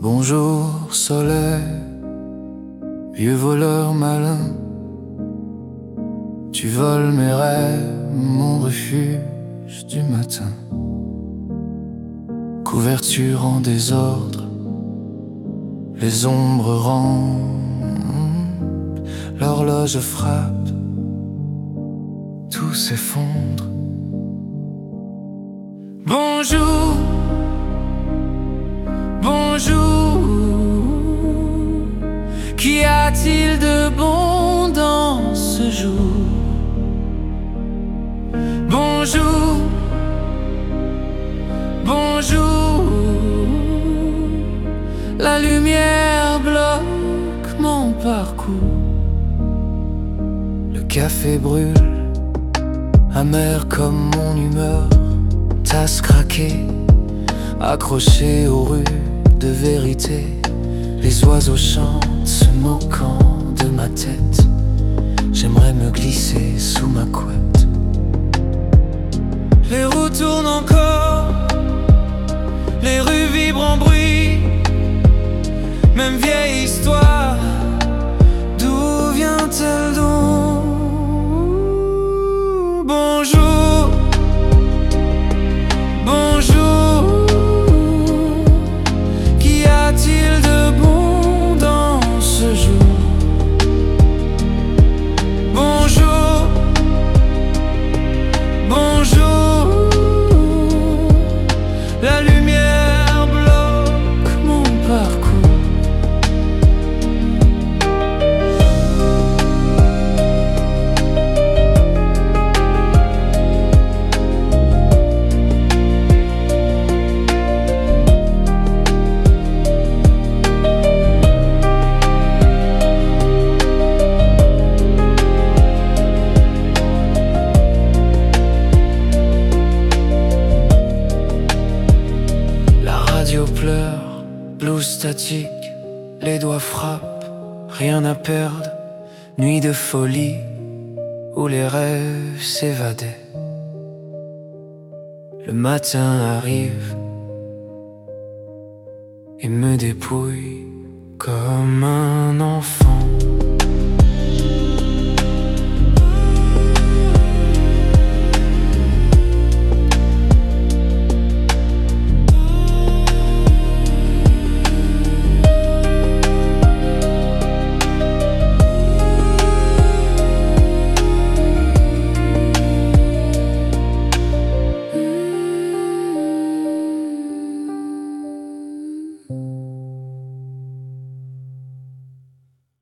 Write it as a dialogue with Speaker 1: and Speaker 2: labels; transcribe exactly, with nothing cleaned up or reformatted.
Speaker 1: Bonjour soleil, vieux voleur malin, tu voles mes rêves, mon refuge du matin. Couverture en désordre, les ombres rampent, l'horloge frappe, tout s'effondre. Bonjour, bonjour, qu'y a-t-il de bon dans ce jour? Bonjour, bonjour, la lumière bloque mon parcours. Le café brûle, amer comme mon humeur, tasse craquée, accrochée aux rues de vérité. Les oiseaux chantent, se moquant de ma tête. J'aimerais me glisser sous ma couette. Les roues tournent encore, les rues vibrent en bruit. Même vieille histoire, d'où vient-elle donc? Bonjour, bonjour, qu'y a-t-il de bon dans ce jour? Bonjour, bonjour, la lumière bloque mon parcours. Pleure, blues statique, les doigts frappent, rien à perdre, nuit de folie où les rêves s'évadaient. Le matin arrive et me dépouille comme un enfant.